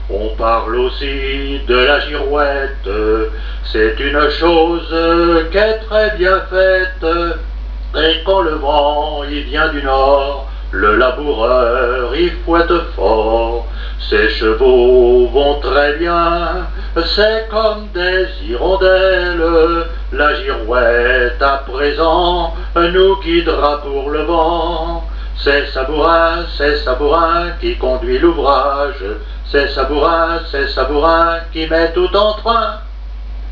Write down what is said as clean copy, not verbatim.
On parle aussi de la girouette, c'est une chose qui est très bien faite. Et quand le vent il vient du nord, le laboureur il fouette fort. Ses chevaux vont très bien, c'est comme des hirondelles. La girouette à présent nous guidera pour le vent. C'est Sabourin qui conduit l'ouvrage. C'est Sabourin qui met tout en train.